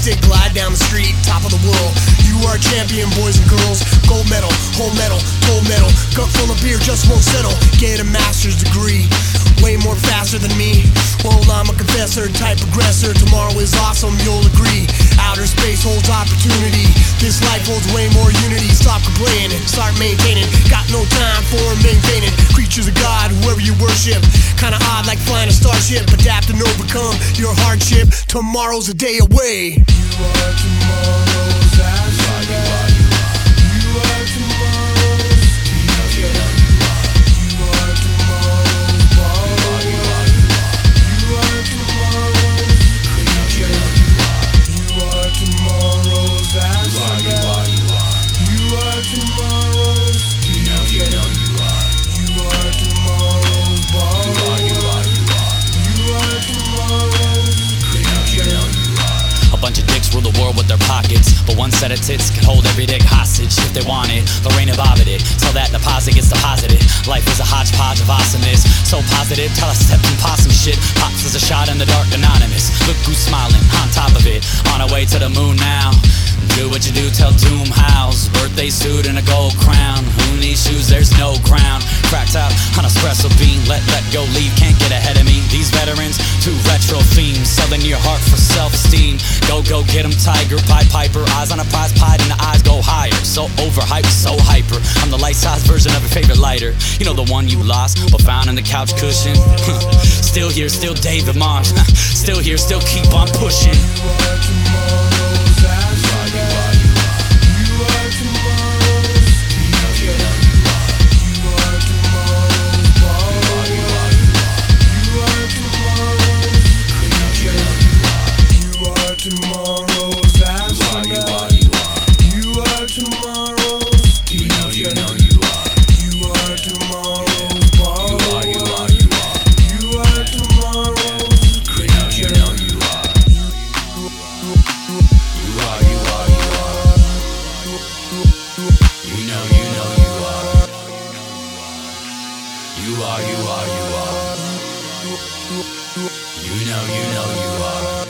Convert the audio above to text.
stick, glide down the street, top of the world. You are a champion, boys and girls. Gold medal, whole medal, gold medal. Gut full of beer, just won't settle. Get a master's degree, way more faster than me. Well, I'm a confessor, type aggressor. Tomorrow is awesome, you'll agree. Outer space holds opportunity. This life holds way more unity. Stop complaining, start maintaining. Got no time for maintaining. Creatures of God, whoever you worship. Kinda odd like flying a starship. Adapt and overcome your hardship. Tomorrow's a day away. You are tomorrow's astronaut. You are tomorrow's teacher. You are tomorrow's borrower. You are tomorrow's creature. You are tomorrow's astronaut. You are tomorrow's teacher. You are tomorrow's borrower. You are tomorrow's creature. A bunch of dicks rule the world with their pockets, but one set of tits can hold every dick hostage if they want it. Lorraine Bobbitt it, till that deposit gets deposited. Life is a hodgepodge of awesomeness, so positive till I stepped in possum shit. Pops is a shot in the dark, anonymous. Look who's smiling on top of it, on our way to the moon now. Do what you do, tell doom house. Birthday suit and a gold crown. Who needs shoes? There's no crown. Cracked out on espresso bean. Let go, leave, can't get ahead of me. These veterans, too retro themes. Selling your heart for self-esteem. Go, get 'em, tiger, Pied Piper. Eyes on a prize, pied and the eyes go higher. So overhyped, so hyper. I'm the light-size version of your favorite lighter. You know the one you lost, but found in the couch cushion. Still here, still David Mars. Still here, still keep on pushing. Tomorrow's astronaut. You are tomorrow's teacher. You are tomorrow's borrower. You are tomorrow's creature. You are. You are. You know you are. You are. You know you are.